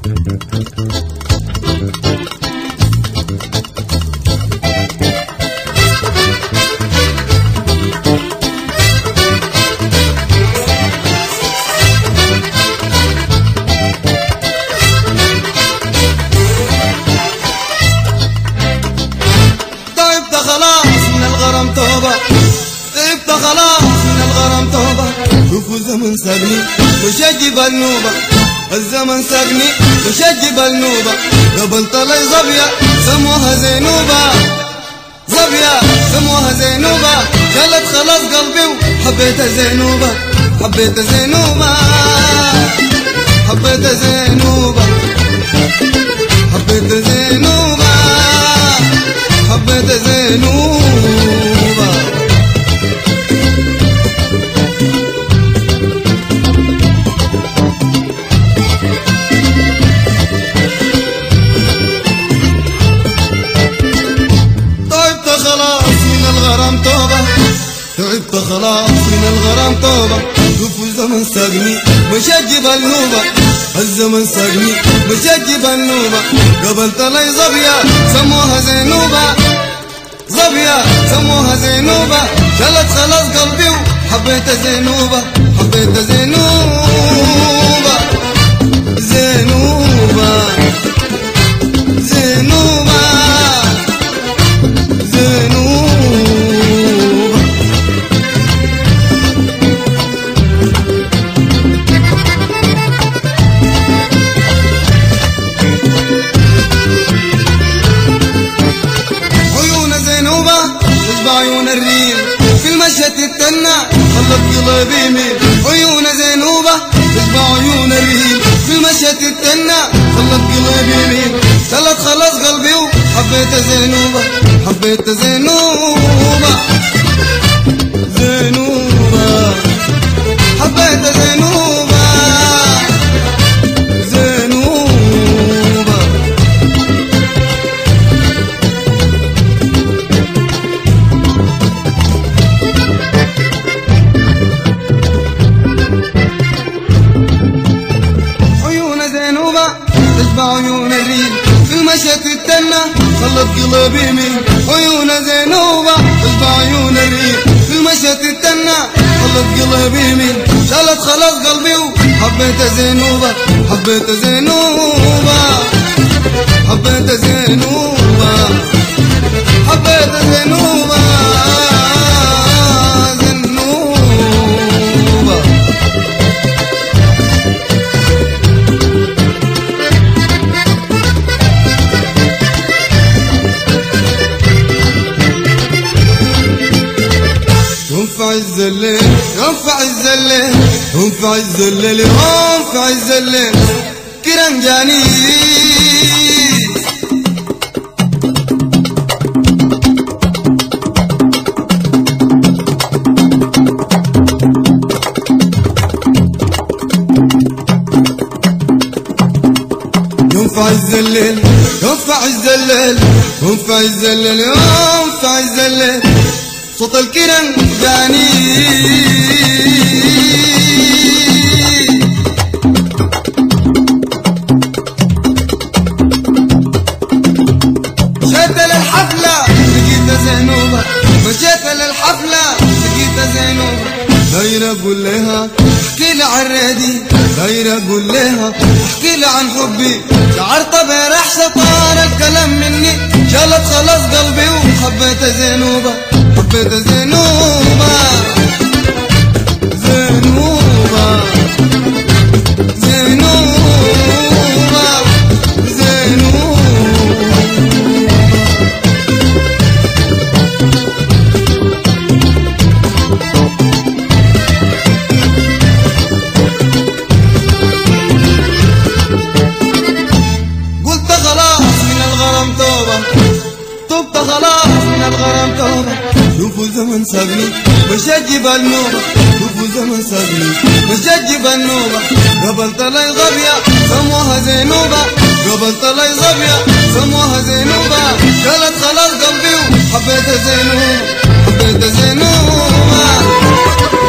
طيبت خلاص من الغرام توبة. شوفوا الزمن ساقني وشجب النوبة، الزمن ساقني وشجب النوبة. قبل طلع ظبية سموها زينوبة، ظبية سموها زينوبة. شالت خلاص قلبي وحبيت زينوبة، حبيت زينوبة، حبيت زينوبة، حبيت زينوبة، حبيت زينوبة. طيبت خلاص من الغرام توبة، تعبت خلاص من الغرام توبة. شوفوا الزمن ساقني مشجب النوبة، الزمن ساقني مشجب النوبة. قبل طلع ظبية سموها زينوبة، ظبية سموها زينوبة. شالت خلاص قلبي وحبيت زينوبة، حبيت زينوبة، زينوبة، زينوبة، زينوبة. عيون الريم في المشهد التنة خلت قلبي يميل. عيون زينوبة تشبع عيون الريم في المشهد التنة خلت قلبي يميل. شلت خلاص قلبي وحبيت زينوبة، حبيت زينوبة، زينوبة، حبيت زينوبة، زينوبة. عيون الريم في المشهد التنة خلت قلبي يميل. عيون زينوبة تشبع عيون الريم في المشهد التنة خلت قلبي يميل. شالت خلاص قلبي وحبيت زينوبة، حبيت زينوبة، حبيت زينوبة، حبيت زينوبة، زينوبة. في عز الليل، في عز الليل، في عز الليل، في عز الليل كرنجاني. في عز الليل، في عز الليل، في عز الليل، في عز الليل صوت الكرنجاني. مشيت للحفلة لقيت زينوبة، مشيت للحفلة لقيت زينوبة. دايرة اقول لها احكي لي عن ريدي، دايرة اقول لها احكي لي عن حبي. شعرت برح شطار الكلام مني. شالت خلاص قلبي وحبيت زينوبة، حبيت زينوبة، زينوبة، زينوبة، زينوبة. قلت خلاص من الغرام توبة، تبت خلاص من الغرام توبة. شوفوا زمن ساقني وشجب النوبة، شوفوا زمن ساقني وشجب النوبة. قبل طلع ظبية سموها زينوبة، قبل طلع ظبية سموها زينوبة. قالت خلاص قلبي وحبيت زينوبة، حبيت زينوبة.